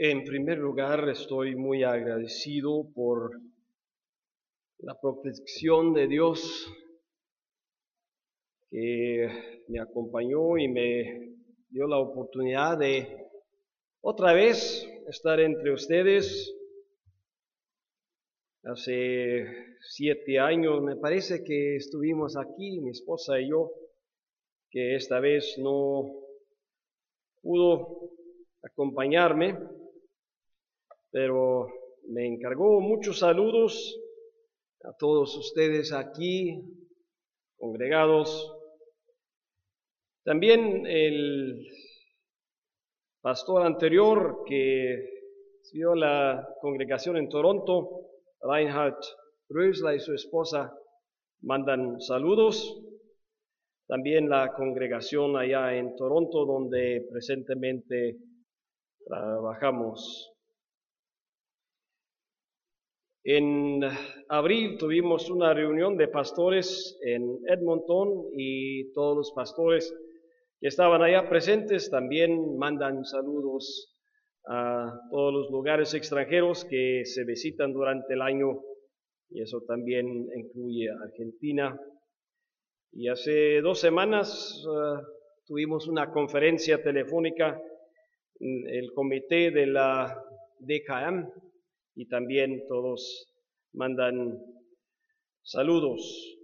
En primer lugar, estoy muy agradecido por la protección de Dios que me acompañó y me dio la oportunidad de otra vez estar entre ustedes. Hace 7 años me parece que estuvimos aquí, mi esposa y yo, que esta vez no pudo acompañarme, pero me encargó muchos saludos a todos ustedes aquí congregados. También el pastor anterior que sirvió la congregación en Toronto, Reinhard Rösler y su esposa, mandan saludos. También la congregación allá en Toronto, donde presentemente trabajamos. En abril tuvimos una reunión de pastores en Edmonton y todos los pastores que estaban allá presentes también mandan saludos a todos los lugares extranjeros que se visitan durante el año, y eso también incluye a Argentina. Y hace 2 semanas tuvimos una conferencia telefónica en el comité de la DKM y también todos mandan saludos.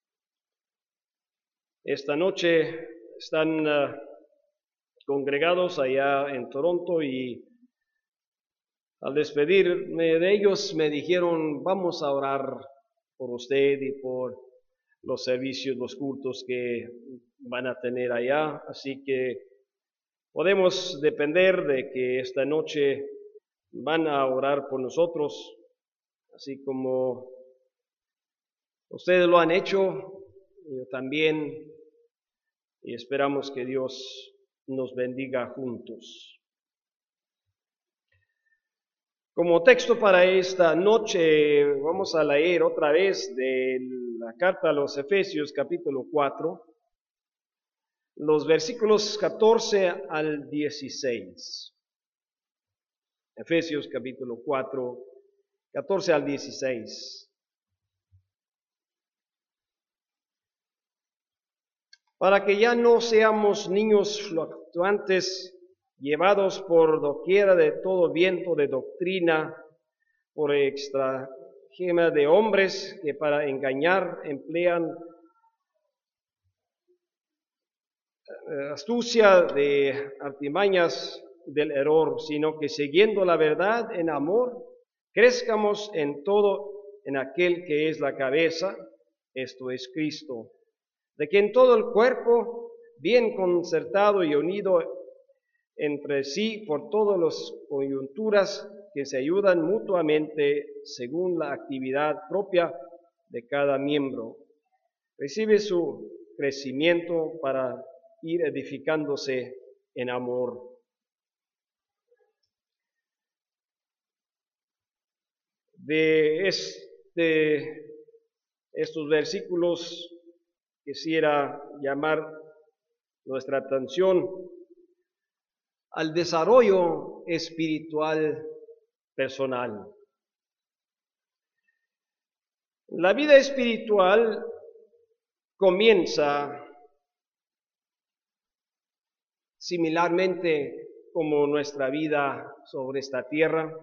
Esta noche están congregados allá en Toronto y al despedirme de ellos me dijeron: vamos a orar por usted y por los servicios, los cultos que van a tener allá. Así que podemos depender de que esta noche van a orar por nosotros, así como ustedes lo han hecho, yo también, y esperamos que Dios nos bendiga juntos. Como texto para esta noche vamos a leer otra vez de la carta a los Efesios capítulo 4, los versículos 14 al 16. Efesios capítulo 4, 14 al 16. Para que ya no seamos niños fluctuantes, llevados por doquiera de todo viento de doctrina, por estratagema de hombres que para engañar emplean astucia de artimañas del error, sino que siguiendo la verdad en amor, crezcamos en todo en aquel que es la cabeza, esto es Cristo, de quien todo el cuerpo, bien concertado y unido entre sí por todas las coyunturas que se ayudan mutuamente según la actividad propia de cada miembro, recibe su crecimiento para ir edificándose en amor. De estos versículos quisiera llamar nuestra atención al desarrollo espiritual personal. La vida espiritual comienza similarmente como nuestra vida sobre esta tierra,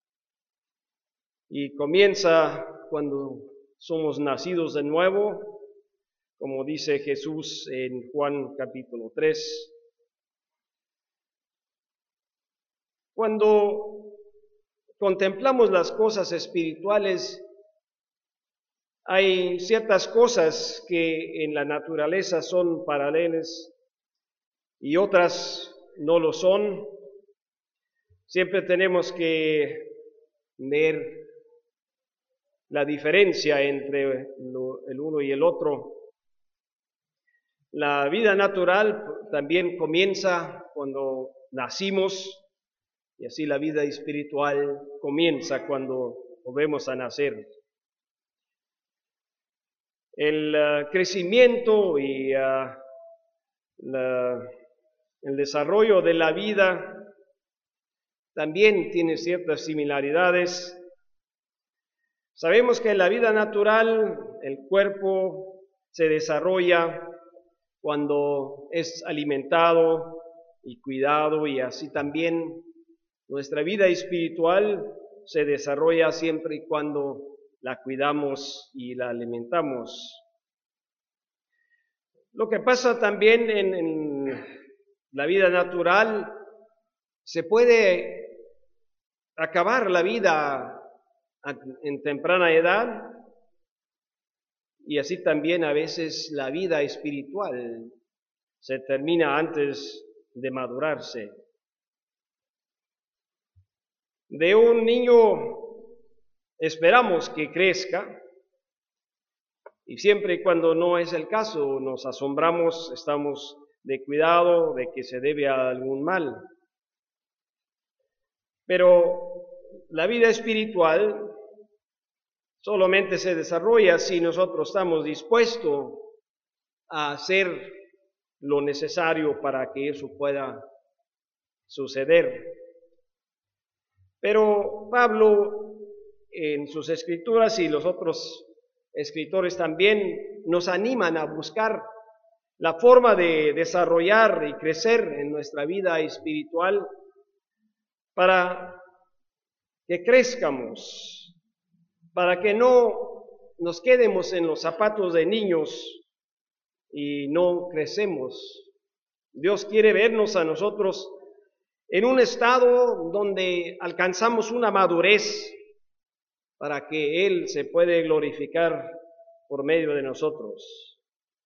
y comienza cuando somos nacidos de nuevo, como dice Jesús en Juan capítulo 3. Cuando contemplamos las cosas espirituales, hay ciertas cosas que en la naturaleza son paralelas y otras no lo son. Siempre tenemos que ver la diferencia entre el uno y el otro. La vida natural también comienza cuando nacimos, y así la vida espiritual comienza cuando volvemos a nacer. El crecimiento y el desarrollo de la vida también tiene ciertas similaridades. Sabemos que en la vida natural el cuerpo se desarrolla cuando es alimentado y cuidado, y así también nuestra vida espiritual se desarrolla siempre y cuando la cuidamos y la alimentamos. Lo que pasa también en la vida natural, se puede acabar la vida en temprana edad, y así también a veces la vida espiritual se termina antes de madurarse. De un niño esperamos que crezca, y siempre y cuando no es el caso nos asombramos, estamos de cuidado de que se debe a algún mal. Pero la vida espiritual solamente se desarrolla si nosotros estamos dispuestos a hacer lo necesario para que eso pueda suceder. Pero Pablo, en sus escrituras, y los otros escritores también, nos animan a buscar la forma de desarrollar y crecer en nuestra vida espiritual para que crezcamos, para que no nos quedemos en los zapatos de niños y no crecemos. Dios quiere vernos a nosotros en un estado donde alcanzamos una madurez para que Él se puede glorificar por medio de nosotros.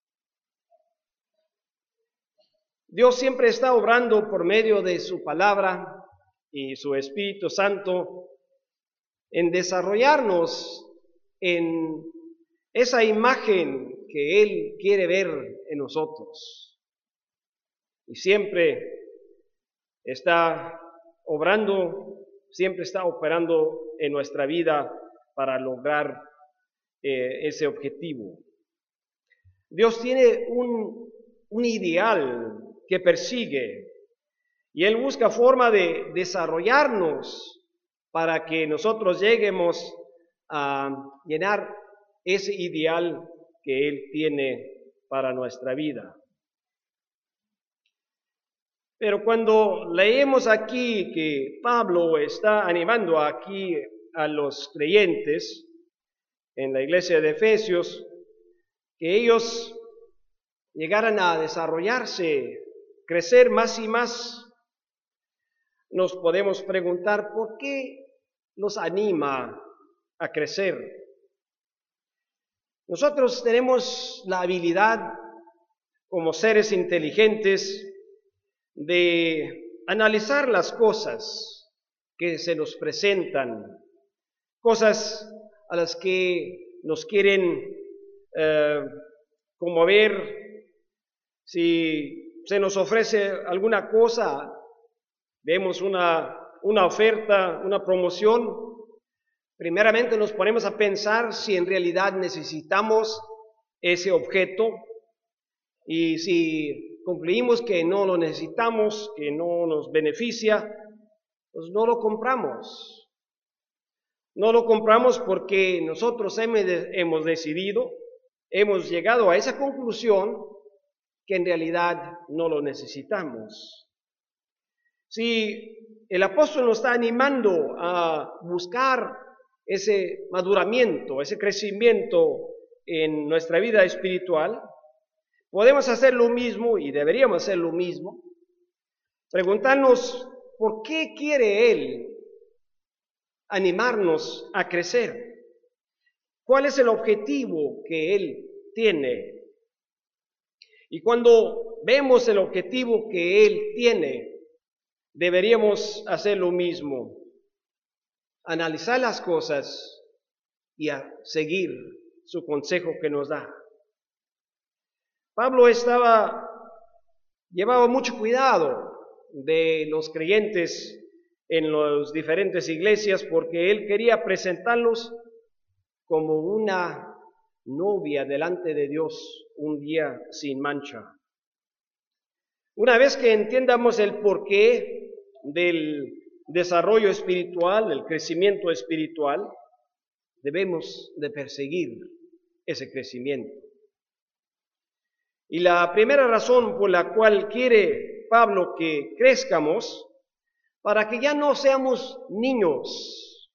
Dios siempre está obrando por medio de su palabra y su Espíritu Santo en desarrollarnos en esa imagen que Él quiere ver en nosotros. Y siempre está obrando, siempre está operando en nuestra vida para lograr ese objetivo. Dios tiene un ideal que persigue, y Él busca forma de desarrollarnos para que nosotros lleguemos a llenar ese ideal que Él tiene para nuestra vida. Pero cuando leemos aquí que Pablo está animando aquí a los creyentes en la iglesia de Efesios, que ellos llegaran a desarrollarse, crecer más y más, nos podemos preguntar por qué los anima a crecer. Nosotros tenemos la habilidad como seres inteligentes de analizar las cosas que se nos presentan, cosas a las que nos quieren conmover. Si se nos ofrece alguna cosa, vemos una oferta, una promoción, primeramente nos ponemos a pensar si en realidad necesitamos ese objeto, y si concluimos que no lo necesitamos, que no nos beneficia, pues no lo compramos. No lo compramos porque nosotros hemos decidido, hemos llegado a esa conclusión que en realidad no lo necesitamos. Si el apóstol nos está animando a buscar ese maduramiento, ese crecimiento en nuestra vida espiritual, podemos hacer lo mismo y deberíamos hacer lo mismo, preguntarnos por qué quiere Él animarnos a crecer. ¿Cuál es el objetivo que Él tiene? Y cuando vemos el objetivo que Él tiene, deberíamos hacer lo mismo, analizar las cosas y a seguir su consejo que nos da. Pablo llevaba mucho cuidado de los creyentes en las diferentes iglesias, porque él quería presentarlos como una novia delante de Dios un día sin mancha. Una vez que entiendamos el porqué del desarrollo espiritual, el crecimiento espiritual, debemos de perseguir ese crecimiento. Y la primera razón por la cual quiere Pablo que crezcamos, para que ya no seamos niños.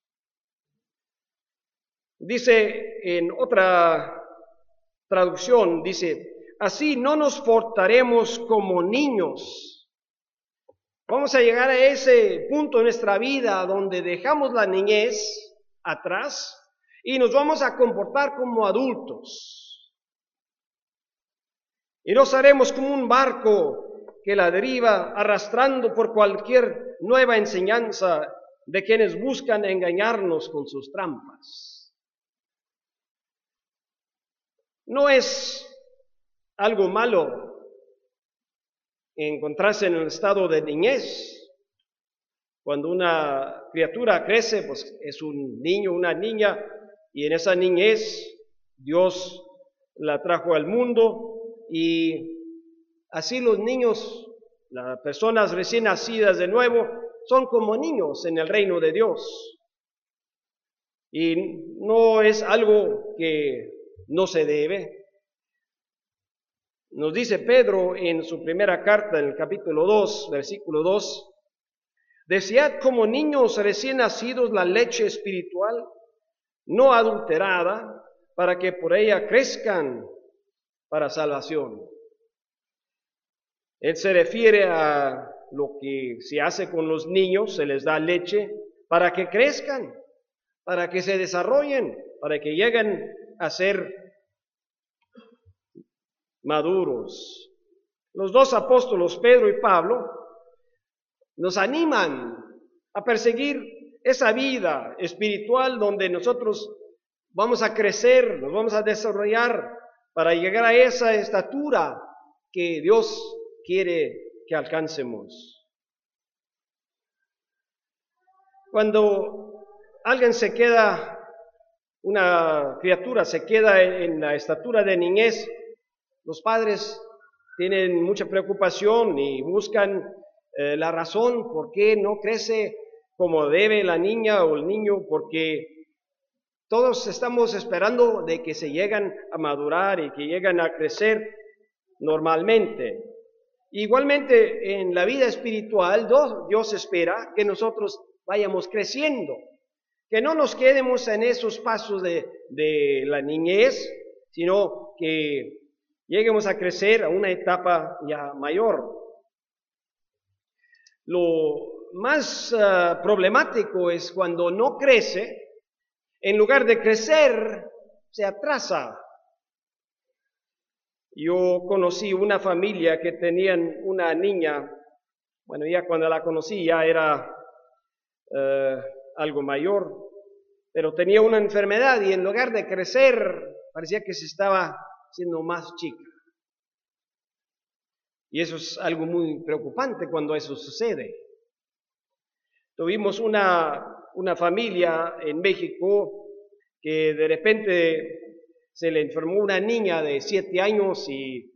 Dice en otra traducción, dice, así no nos portaremos como niños. Vamos a llegar a ese punto en nuestra vida donde dejamos la niñez atrás y nos vamos a comportar como adultos. Y no seremos como un barco que la deriva arrastrando por cualquier nueva enseñanza de quienes buscan engañarnos con sus trampas. No es algo malo encontrarse en un estado de niñez. Cuando una criatura crece, pues es un niño, una niña, y en esa niñez Dios la trajo al mundo. Y así los niños, las personas recién nacidas de nuevo, son como niños en el reino de Dios. Y no es algo que no se debe. Nos dice Pedro en su primera carta, en el capítulo 2, versículo 2, desead como niños recién nacidos la leche espiritual, no adulterada, para que por ella crezcan para salvación. Él se refiere a lo que se hace con los niños, se les da leche para que crezcan, para que se desarrollen, para que lleguen a ser maduros. Los dos apóstolos, Pedro y Pablo, nos animan a perseguir esa vida espiritual donde nosotros vamos a crecer, nos vamos a desarrollar para llegar a esa estatura que Dios quiere que alcancemos. Cuando alguien se queda, una criatura se queda en la estatura de niñez, los padres tienen mucha preocupación y buscan la razón por qué no crece como debe la niña o el niño, porque todos estamos esperando de que se lleguen a madurar y que lleguen a crecer normalmente. Igualmente en la vida espiritual, Dios espera que nosotros vayamos creciendo, que no nos quedemos en esos pasos de la niñez, sino que lleguemos a crecer a una etapa ya mayor. Lo más problemático es cuando no crece. En lugar de crecer, se atrasa. Yo conocí una familia que tenían una niña, bueno, ya cuando la conocí ya era algo mayor, pero tenía una enfermedad y en lugar de crecer, parecía que se estaba haciendo más chica. Y eso es algo muy preocupante cuando eso sucede. Tuvimos una familia en México que de repente se le enfermó una niña de 7 años y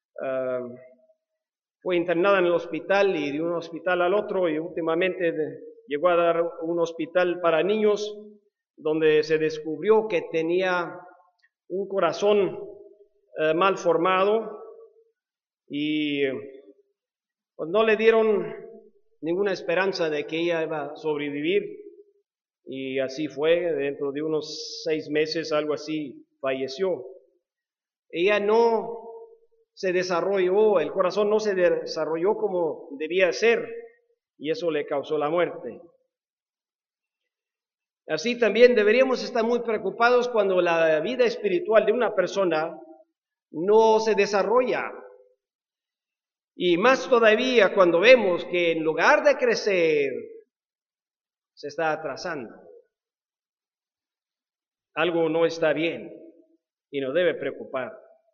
fue internada en el hospital y de un hospital al otro y últimamente llegó a dar un hospital para niños donde se descubrió que tenía un corazón mal formado y pues no le dieron ninguna esperanza de que ella iba a sobrevivir y así fue. Dentro de unos 6 meses, algo así, falleció. Ella no se desarrolló, el corazón no se desarrolló como debía ser y eso le causó la muerte. Así también deberíamos estar muy preocupados cuando la vida espiritual de una persona no se desarrolla. Y más todavía cuando vemos que en lugar de crecer, se está atrasando. Algo no está bien y nos debe preocupar.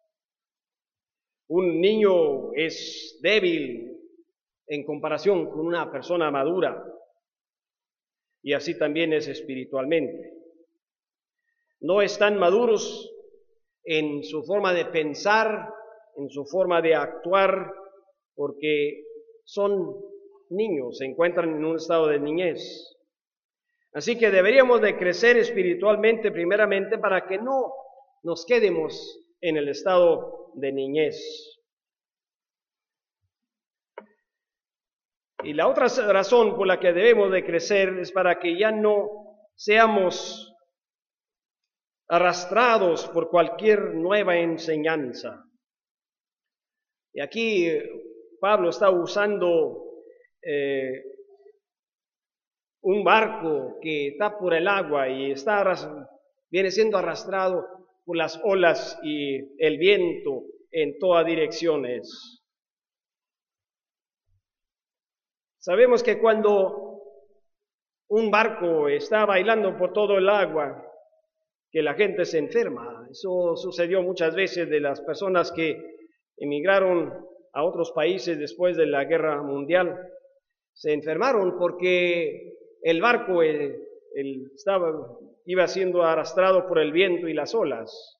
Un niño es débil en comparación con una persona madura y así también es espiritualmente. No están maduros en su forma de pensar, en su forma de actuar, porque son niños, se encuentran en un estado de niñez. Así que deberíamos de crecer espiritualmente primeramente para que no nos quedemos en el estado de niñez. Y la otra razón por la que debemos de crecer es para que ya no seamos arrastrados por cualquier nueva enseñanza. Y aquí Pablo está usando un barco que está por el agua y viene siendo arrastrado por las olas y el viento en todas direcciones. Sabemos que cuando un barco está bailando por todo el agua, que la gente se enferma. Eso sucedió muchas veces de las personas que emigraron a otros países después de la Guerra Mundial. Se enfermaron porque el barco iba siendo arrastrado por el viento y las olas.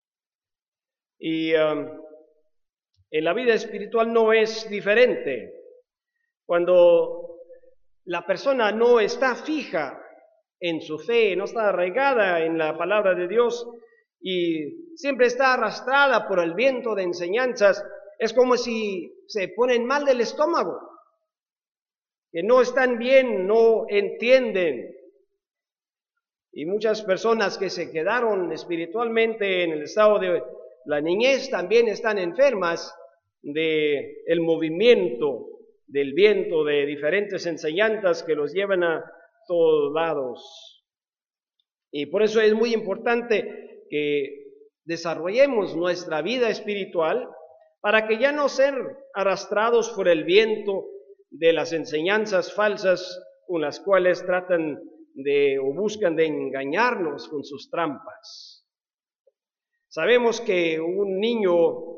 Y en la vida espiritual no es diferente. Cuando la persona no está fija en su fe, no está arraigada en la palabra de Dios y siempre está arrastrada por el viento de enseñanzas, es como si se ponen mal del estómago, que no están bien, no entienden. Y muchas personas que se quedaron espiritualmente en el estado de la niñez también están enfermas del movimiento del viento, de diferentes enseñanzas que los llevan a todos lados. Y por eso es muy importante que desarrollemos nuestra vida espiritual para que ya no ser arrastrados por el viento de las enseñanzas falsas con las cuales tratan o buscan de engañarnos con sus trampas. Sabemos que un niño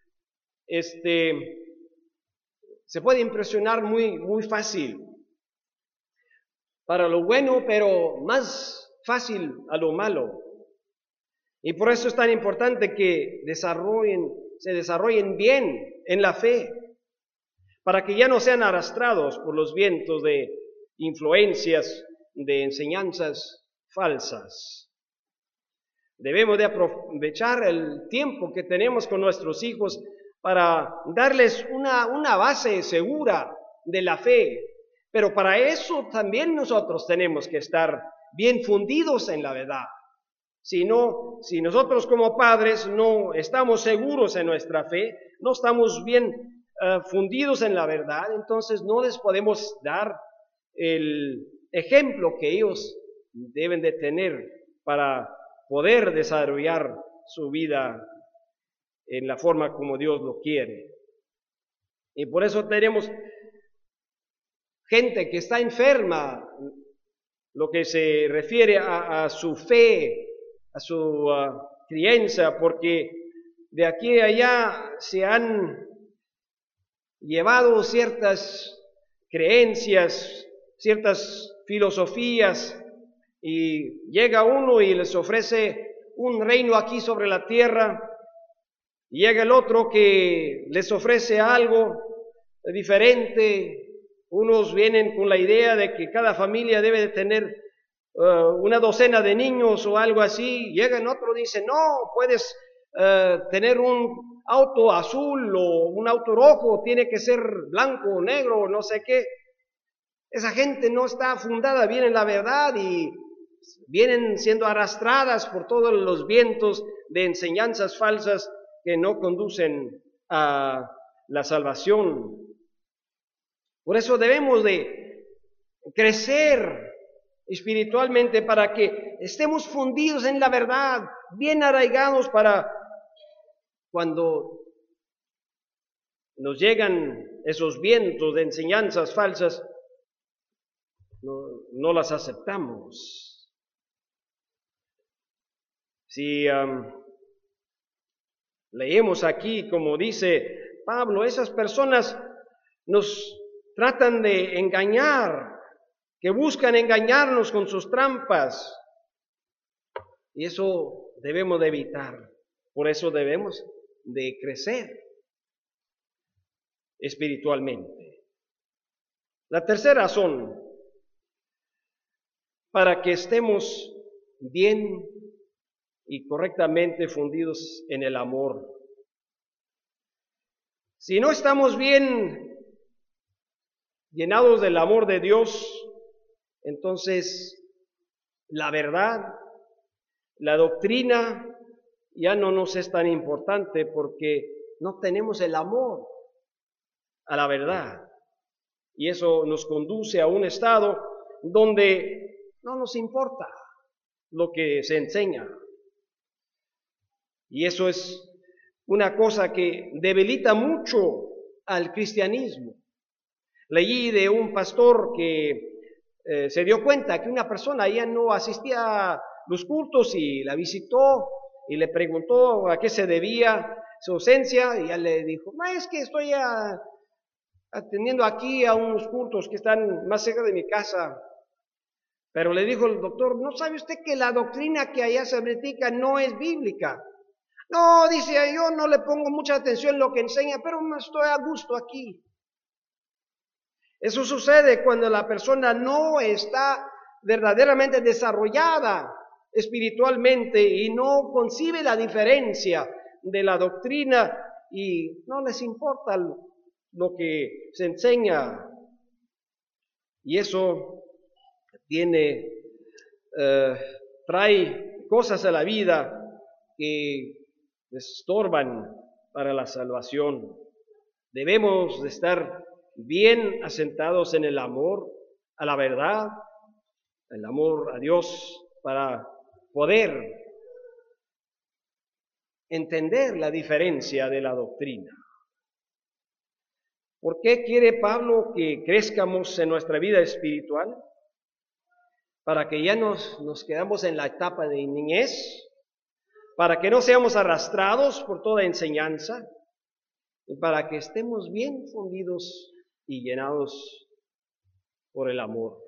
se puede impresionar muy fácil para lo bueno, pero más fácil a lo malo. Y por eso es tan importante que se desarrollen bien en la fe, para que ya no sean arrastrados por los vientos de influencias, de enseñanzas falsas. Debemos de aprovechar el tiempo que tenemos con nuestros hijos para darles una base segura de la fe. Pero para eso también nosotros tenemos que estar bien fundidos en la verdad. Si nosotros como padres no estamos seguros en nuestra fe, no estamos bien fundidos en la verdad, entonces no les podemos dar el ejemplo que ellos deben de tener para poder desarrollar su vida en la forma como Dios lo quiere. Y por eso tenemos gente que está enferma, lo que se refiere a su fe, a su crianza, porque de aquí a allá se han llevado ciertas creencias, ciertas filosofías, y llega uno y les ofrece un reino aquí sobre la tierra, y llega el otro que les ofrece algo diferente. Unos vienen con la idea de que cada familia debe de tener una docena de niños o algo así. Llega el otro y dice, no, puedes tener un auto azul o un auto rojo, tiene que ser blanco o negro o no sé qué. Esa gente no está fundada bien en la verdad y vienen siendo arrastradas por todos los vientos de enseñanzas falsas que no conducen a la salvación. Por eso debemos de crecer espiritualmente para que estemos fundidos en la verdad, bien arraigados para cuando nos llegan esos vientos de enseñanzas falsas, no las aceptamos. Si leemos aquí, como dice Pablo, esas personas nos tratan de engañar, que buscan engañarnos con sus trampas. Y eso debemos de evitar. Por eso debemos de crecer espiritualmente. La tercera razón, para que estemos bien y correctamente fundidos en el amor. Si no estamos bien llenados del amor de Dios, entonces la verdad, la doctrina ya no nos es tan importante porque no tenemos el amor a la verdad. Y eso nos conduce a un estado donde no nos importa lo que se enseña. Y eso es una cosa que debilita mucho al cristianismo. Leí de un pastor que se dio cuenta que una persona ya no asistía a los cultos y la visitó y le preguntó a qué se debía su ausencia y ella le dijo, no, es que estoy atendiendo aquí a unos cultos que están más cerca de mi casa. Pero le dijo el doctor, ¿no sabe usted que la doctrina que allá se predica no es bíblica? No, dice, yo no le pongo mucha atención en lo que enseña, pero me estoy a gusto aquí. Eso sucede cuando la persona no está verdaderamente desarrollada espiritualmente y no concibe la diferencia de la doctrina y no les importa lo que se enseña. Y eso trae cosas a la vida que estorban para la salvación. Debemos de estar bien asentados en el amor a la verdad, el amor a Dios, para poder entender la diferencia de la doctrina. ¿Por qué quiere Pablo que crezcamos en nuestra vida espiritual? Para que ya nos quedamos en la etapa de niñez, para que no seamos arrastrados por toda enseñanza, y para que estemos bien fundidos y llenados por el amor.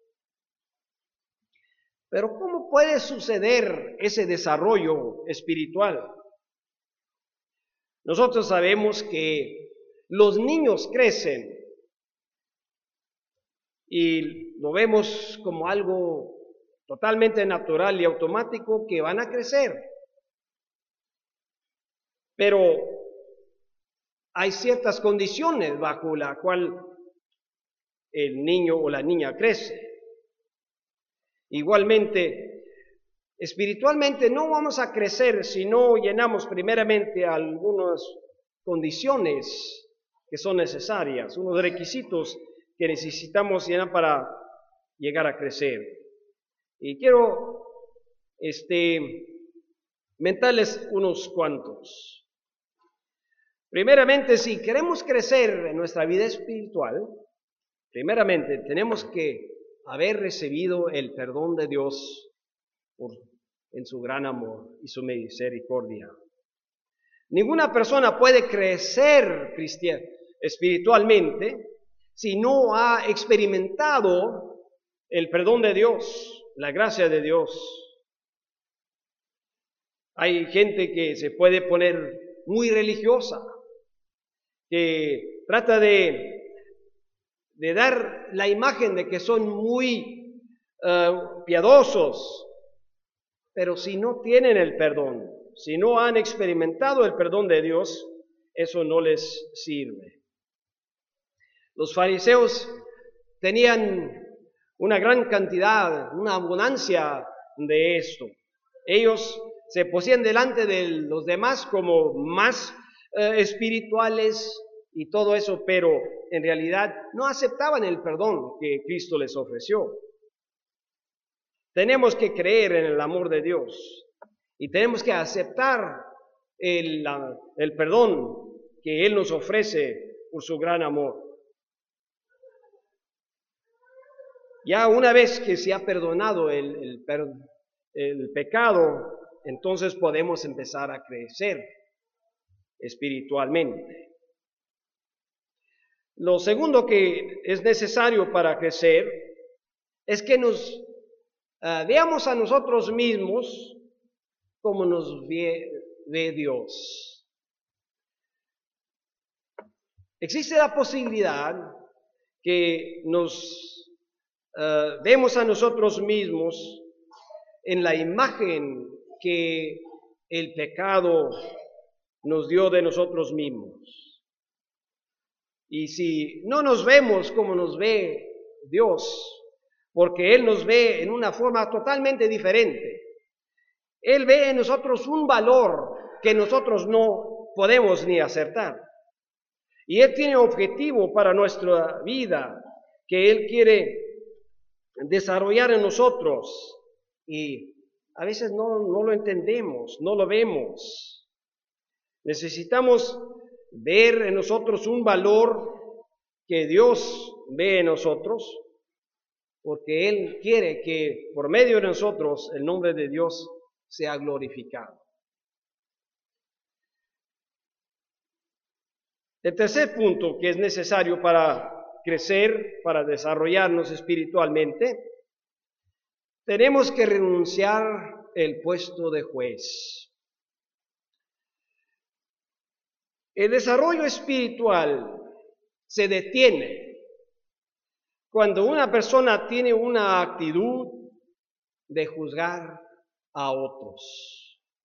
Pero ¿cómo puede suceder ese desarrollo espiritual? Nosotros sabemos que los niños crecen y lo vemos como algo totalmente natural y automático que van a crecer. Pero hay ciertas condiciones bajo la cual el niño o la niña crece. Igualmente, espiritualmente no vamos a crecer si no llenamos primeramente algunas condiciones que son necesarias, unos requisitos que necesitamos llenar para llegar a crecer. Y quiero mentarles unos cuantos. Primeramente, si queremos crecer en nuestra vida espiritual, primeramente tenemos que haber recibido el perdón de Dios en su gran amor y su misericordia. Ninguna persona puede crecer espiritualmente si no ha experimentado el perdón de Dios, la gracia de Dios. Hay gente que se puede poner muy religiosa, que trata de dar la imagen de que son muy piadosos, pero si no tienen el perdón, si no han experimentado el perdón de Dios, eso no les sirve. Los fariseos tenían una gran cantidad, una abundancia de esto. Ellos se ponían delante de los demás como más espirituales y todo eso, pero en realidad no aceptaban el perdón que Cristo les ofreció. Tenemos que creer en el amor de Dios y tenemos que aceptar el perdón que Él nos ofrece por su gran amor. Ya una vez que se ha perdonado el pecado, entonces podemos empezar a crecer espiritualmente. Lo segundo que es necesario para crecer es que nos veamos a nosotros mismos como nos ve Dios. Existe la posibilidad que nos vemos a nosotros mismos en la imagen que el pecado nos dio de nosotros mismos. Y si no nos vemos como nos ve Dios, porque Él nos ve en una forma totalmente diferente, Él ve en nosotros un valor que nosotros no podemos ni acertar. Y Él tiene objetivo para nuestra vida que Él quiere desarrollar en nosotros. Y a veces no lo entendemos, no lo vemos. Necesitamos ver en nosotros un valor que Dios ve en nosotros, porque Él quiere que por medio de nosotros el nombre de Dios sea glorificado. El tercer punto que es necesario para crecer, para desarrollarnos espiritualmente, tenemos que renunciar el puesto de juez. El desarrollo espiritual se detiene cuando una persona tiene una actitud de juzgar a otros.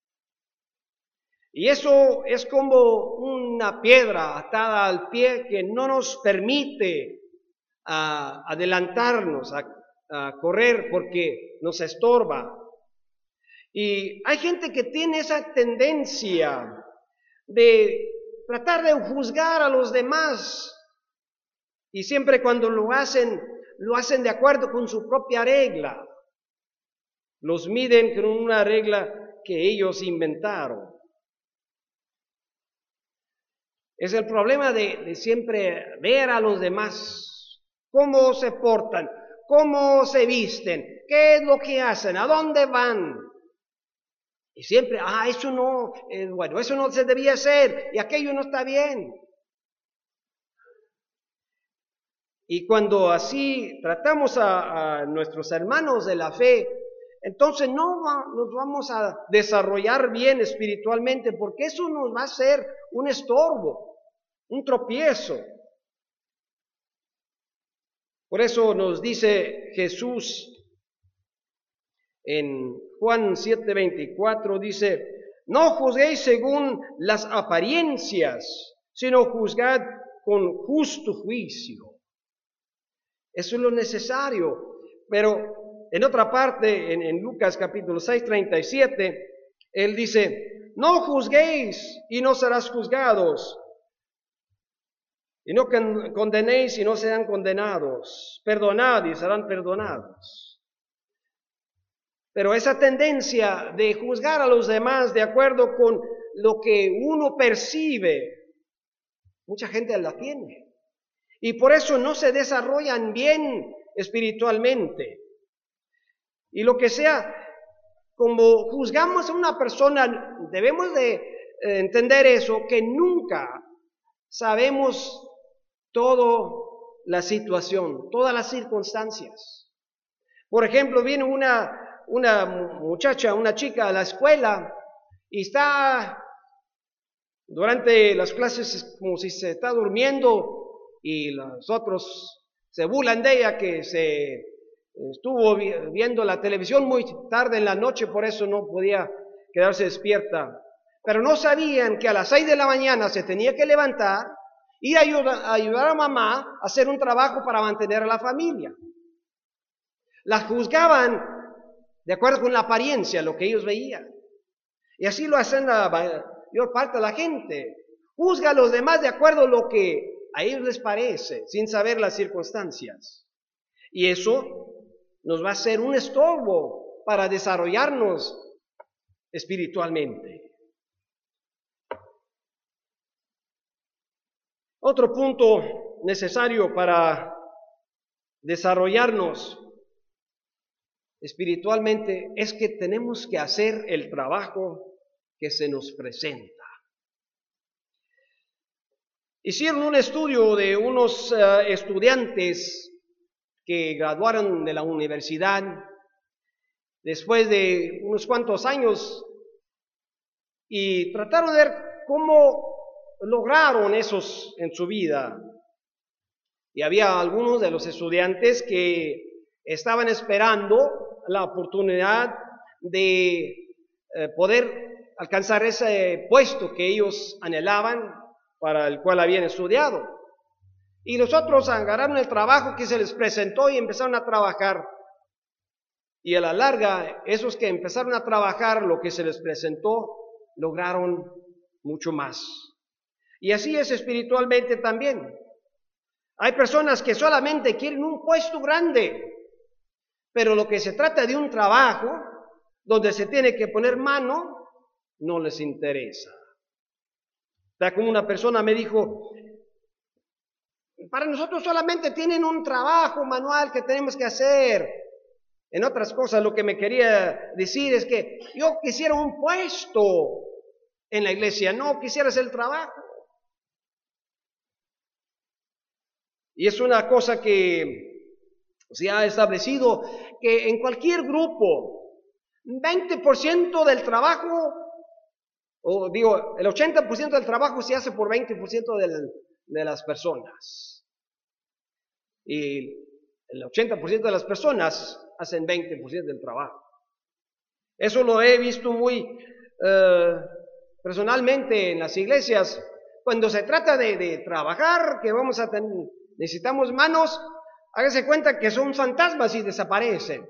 Y eso es como una piedra atada al pie que no nos permite adelantarnos, a correr porque nos estorba. Y hay gente que tiene esa tendencia de tratar de juzgar a los demás. Y siempre cuando lo hacen de acuerdo con su propia regla. Los miden con una regla que ellos inventaron. Es el problema de siempre ver a los demás, cómo se portan, cómo se visten, qué es lo que hacen, a dónde van. Y siempre, eso no, bueno, eso no se debía hacer y aquello no está bien. Y cuando así tratamos a nuestros hermanos de la fe, entonces no nos vamos a desarrollar bien espiritualmente, porque eso nos va a ser un estorbo, un tropiezo. Por eso nos dice Jesús en Juan 7:24, dice, no juzguéis según las apariencias, sino juzgad con justo juicio. Eso es lo necesario. Pero en otra parte, en Lucas capítulo 6:37, Él dice, no juzguéis y no serás juzgados, y no condenéis y no serán condenados, perdonad y serán perdonados. Pero esa tendencia de juzgar a los demás de acuerdo con lo que uno percibe, mucha gente la tiene. Y por eso no se desarrollan bien espiritualmente. Y lo que sea, como juzgamos a una persona, debemos de entender eso, que nunca sabemos toda la situación, todas las circunstancias. Por ejemplo, viene una muchacha, una chica a la escuela y está durante las clases como si se está durmiendo y los otros se burlan de ella que se estuvo viendo la televisión muy tarde en la noche, por eso no podía quedarse despierta. Pero no sabían que a las 6 de la mañana se tenía que levantar y ayudar a mamá a hacer un trabajo para mantener a la familia. La juzgaban de acuerdo con la apariencia, lo que ellos veían. Y así lo hacen la mayor parte de la gente. Juzga a los demás de acuerdo a lo que a ellos les parece, sin saber las circunstancias. Y eso nos va a ser un estorbo para desarrollarnos espiritualmente. Otro punto necesario para desarrollarnos espiritualmente es que tenemos que hacer el trabajo que se nos presenta. Hicieron un estudio de unos estudiantes que graduaron de la universidad después de unos cuantos años y trataron de ver cómo lograron esos en su vida. Y había algunos de los estudiantes que estaban esperando la oportunidad de poder alcanzar ese puesto que ellos anhelaban, para el cual habían estudiado. Y los otros agarraron el trabajo que se les presentó y empezaron a trabajar. Y a la larga, esos que empezaron a trabajar lo que se les presentó, lograron mucho más. Y así es espiritualmente también. Hay personas que solamente quieren un puesto grande, pero lo que se trata de un trabajo donde se tiene que poner mano, no les interesa. Está como una persona me dijo, para nosotros solamente tienen un trabajo manual que tenemos que hacer. En otras cosas, lo que me quería decir es que yo quisiera un puesto en la iglesia, no quisiera hacer el trabajo. Y es una cosa que se ha establecido, que en cualquier grupo, 20% del trabajo, o digo, el 80% del trabajo se hace por 20% de las personas. Y el 80% de las personas hacen 20% del trabajo. Eso lo he visto muy personalmente en las iglesias. Cuando se trata de trabajar, que necesitamos manos, háganse cuenta que son fantasmas y desaparecen.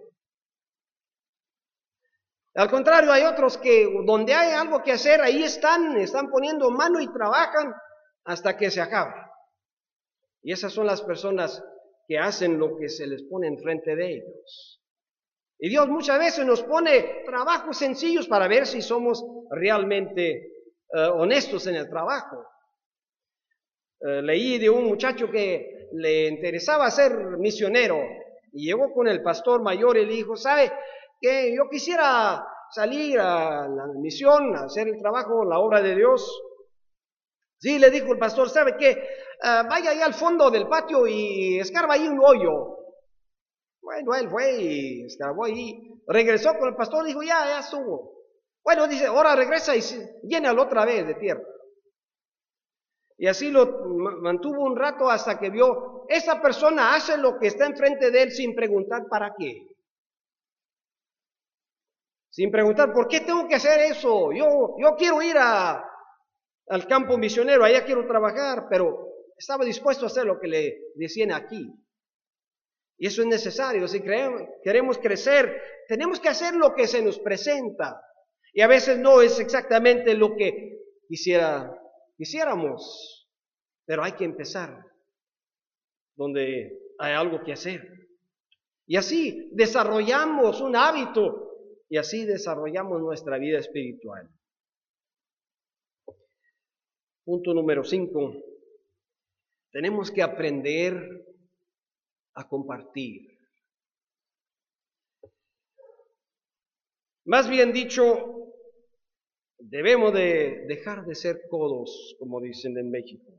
Al contrario, hay otros que donde hay algo que hacer, ahí están poniendo mano y trabajan hasta que se acaba. Y esas son las personas que hacen lo que se les pone enfrente de ellos. Y Dios muchas veces nos pone trabajos sencillos para ver si somos realmente honestos en el trabajo. Leí de un muchacho que le interesaba ser misionero y llegó con el pastor mayor y le dijo, ¿sabe que yo quisiera salir a la misión, a hacer el trabajo, la obra de Dios? Sí, le dijo el pastor, ¿sabe qué? Vaya allá al fondo del patio y escarba ahí un hoyo. Bueno, él fue y escarbó ahí, regresó con el pastor y dijo, ya estuvo. Bueno, dice, ahora regresa y llénalo otra vez de tierra. Y así lo mantuvo un rato hasta que vio, esa persona hace lo que está enfrente de él sin preguntar para qué. Sin preguntar, ¿por qué tengo que hacer eso? Yo quiero ir al campo misionero, allá quiero trabajar, pero estaba dispuesto a hacer lo que le decían aquí. Y eso es necesario. Si queremos crecer, tenemos que hacer lo que se nos presenta. Y a veces no es exactamente lo que quisiéramos, pero hay que empezar donde hay algo que hacer. Y así desarrollamos un hábito y así desarrollamos nuestra vida espiritual. Punto número 5. Tenemos que aprender a compartir. Más bien dicho, debemos de dejar de ser codos, como dicen en México.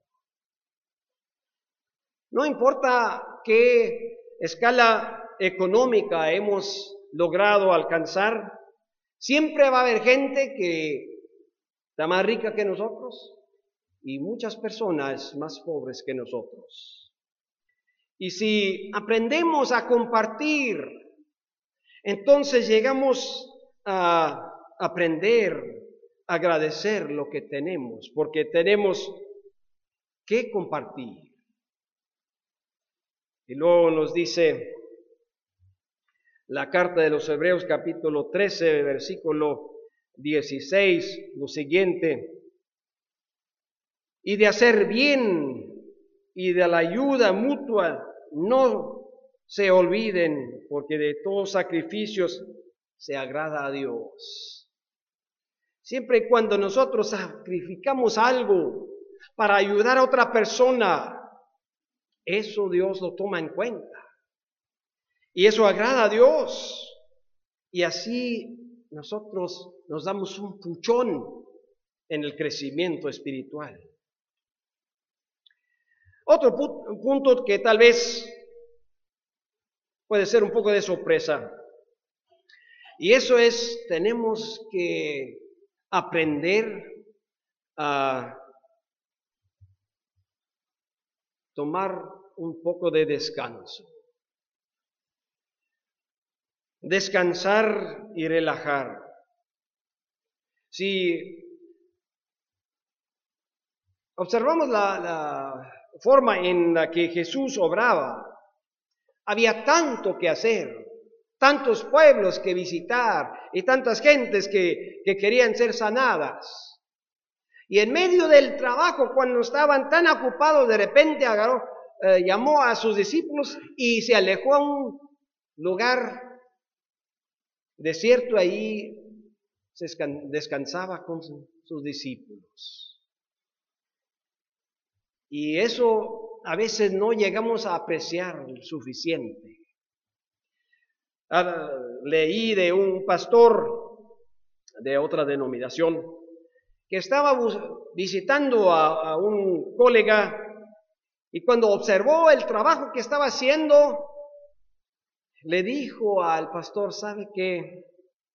No importa qué escala económica hemos logrado alcanzar, siempre va a haber gente que está más rica que nosotros y muchas personas más pobres que nosotros. Y si aprendemos a compartir, entonces llegamos a aprender a agradecer lo que tenemos, porque tenemos que compartir. Y luego nos dice la carta de los Hebreos capítulo 13, versículo 16, lo siguiente: y de hacer bien y de la ayuda mutua no se olviden, porque de todos sacrificios se agrada a Dios. Siempre y cuando nosotros sacrificamos algo para ayudar a otra persona, eso Dios lo toma en cuenta. Y eso agrada a Dios. Y así nosotros nos damos un puchón en el crecimiento espiritual. Otro punto que tal vez puede ser un poco de sorpresa. Y eso es, tenemos que aprender a tomar un poco de descanso. Descansar y relajar. Si observamos la forma en la que Jesús obraba, había tanto que hacer, tantos pueblos que visitar y tantas gentes que querían ser sanadas. Y en medio del trabajo, cuando estaban tan ocupados, de repente llamó a sus discípulos y se alejó a un lugar desierto. Ahí descansaba con sus discípulos. Y eso a veces no llegamos a apreciar suficiente. Leí de un pastor de otra denominación que estaba visitando a un colega, y cuando observó el trabajo que estaba haciendo, le dijo al pastor: ¿sabe qué?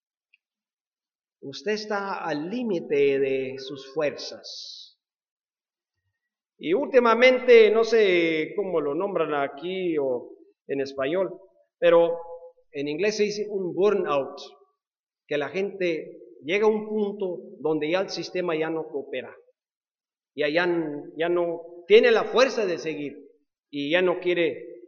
Usted está al límite de sus fuerzas. Y últimamente, no sé cómo lo nombran aquí o en español, pero en inglés se dice un burnout, que la gente llega a un punto donde ya el sistema ya no coopera, ya no tiene la fuerza de seguir y ya no quiere,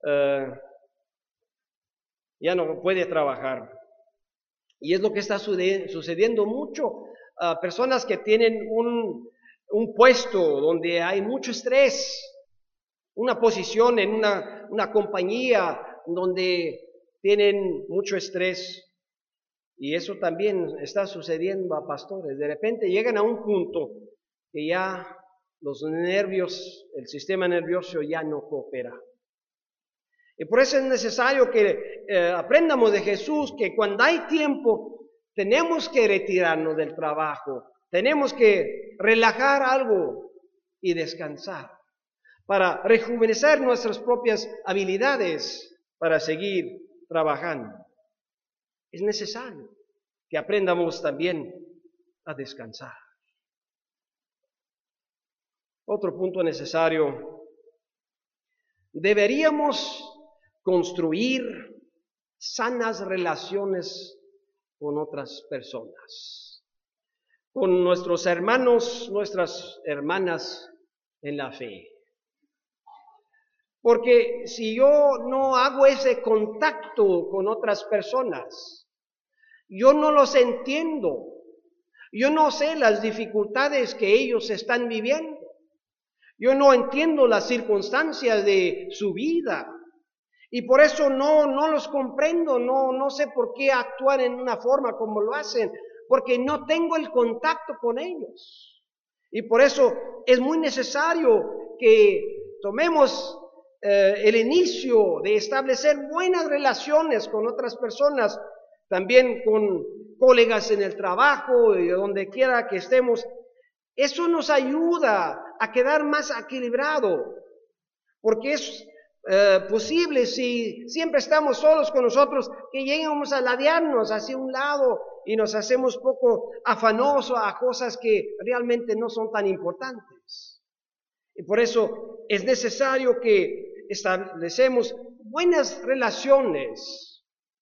ya no puede trabajar. Y es lo que está sucediendo mucho a personas que tienen un puesto donde hay mucho estrés, una posición en una compañía donde tienen mucho estrés. Y eso también está sucediendo a pastores. De repente llegan a un punto que ya los nervios, el sistema nervioso ya no coopera. Y por eso es necesario que aprendamos de Jesús que cuando hay tiempo tenemos que retirarnos del trabajo, tenemos que relajar algo y descansar para rejuvenecer nuestras propias habilidades para seguir trabajando. Es necesario que aprendamos también a descansar. Otro punto necesario: deberíamos construir sanas relaciones con otras personas, con nuestros hermanos, nuestras hermanas en la fe. Porque si yo no hago ese contacto con otras personas, yo no los entiendo, yo no sé las dificultades que ellos están viviendo, yo no entiendo las circunstancias de su vida, y por eso no los comprendo, no sé por qué actúan en una forma como lo hacen, porque no tengo el contacto con ellos. Y por eso es muy necesario que tomemos el inicio de establecer buenas relaciones con otras personas, también con colegas en el trabajo y donde quiera que estemos. Eso nos ayuda a quedar más equilibrado, porque es posible, si siempre estamos solos con nosotros, que lleguemos a ladearnos hacia un lado y nos hacemos poco afanosos a cosas que realmente no son tan importantes. Y por eso es necesario que establecemos buenas relaciones.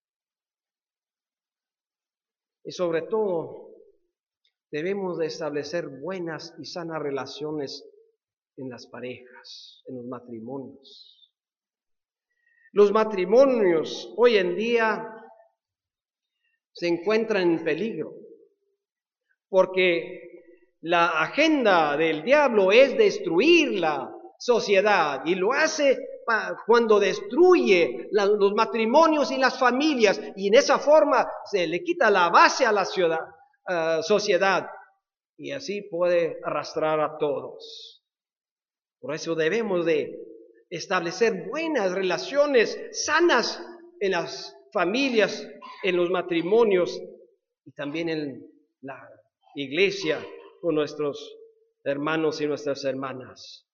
Y sobre todo, debemos de establecer buenas y sanas relaciones en las parejas, en los matrimonios. Los matrimonios hoy en día se encuentran en peligro, porque la agenda del diablo es destruir la sociedad, y lo hace cuando destruye los matrimonios y las familias, y en esa forma se le quita la base a la sociedad, y así puede arrastrar a todos. Por eso debemos de establecer buenas relaciones sanas en las familias, en los matrimonios y también en la iglesia con nuestros hermanos y nuestras hermanas.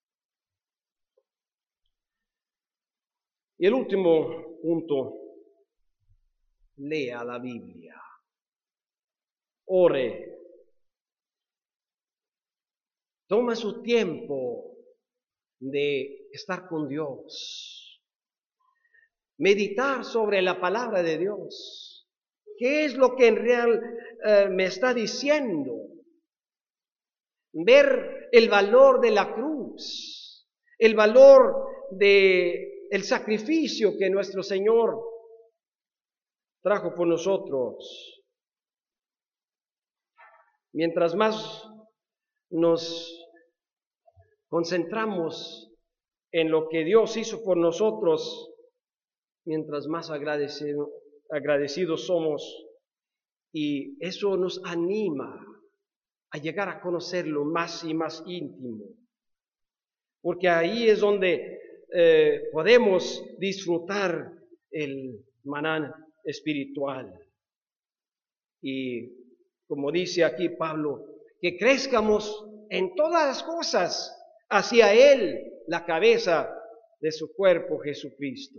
Y el último punto: lea la Biblia, ore, toma su tiempo de estar con Dios, meditar sobre la palabra de Dios. ¿Qué es lo que en real me está diciendo? Ver el valor de la cruz, el valor de el sacrificio que nuestro Señor trajo por nosotros. Mientras más nos concentramos en lo que Dios hizo por nosotros, mientras más agradecidos somos, y eso nos anima a llegar a conocerlo más y más íntimo, porque ahí es donde podemos disfrutar el maná espiritual. Y como dice aquí Pablo, que crezcamos en todas las cosas hacia Él, la cabeza de su cuerpo, Jesucristo.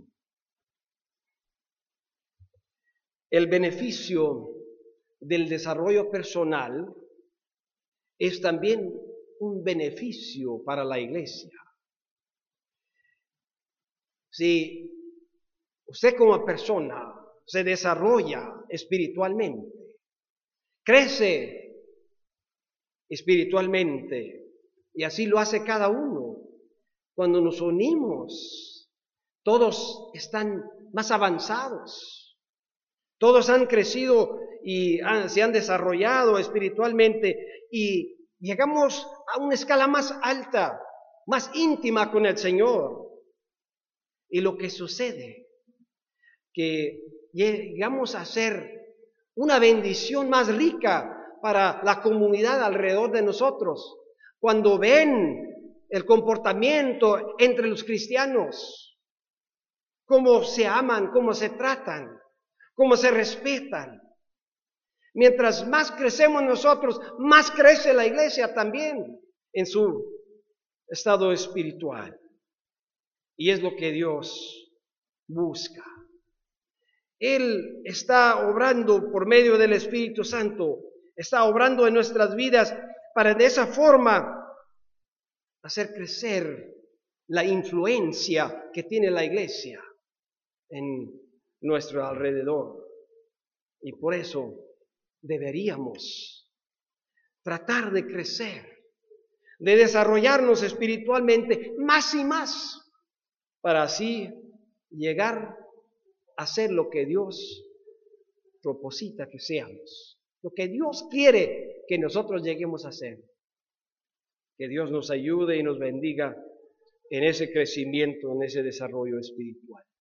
El beneficio del desarrollo personal es también un beneficio para la iglesia. Si usted como persona se desarrolla espiritualmente, crece espiritualmente, y así lo hace cada uno. Cuando nos unimos, todos están más avanzados, todos han crecido y se han desarrollado espiritualmente, y llegamos a una escala más alta, más íntima con el Señor. Y lo que sucede, que llegamos a ser una bendición más rica para la comunidad alrededor de nosotros, cuando ven el comportamiento entre los cristianos, cómo se aman, cómo se tratan, cómo se respetan. Mientras más crecemos nosotros, más crece la iglesia también en su estado espiritual. Y es lo que Dios busca. Él está obrando por medio del Espíritu Santo, está obrando en nuestras vidas para de esa forma hacer crecer la influencia que tiene la iglesia en nuestro alrededor. Y por eso deberíamos tratar de crecer, de desarrollarnos espiritualmente más y más, para así llegar a ser lo que Dios proposita que seamos, lo que Dios quiere que nosotros lleguemos a ser. Que Dios nos ayude y nos bendiga en ese crecimiento, en ese desarrollo espiritual.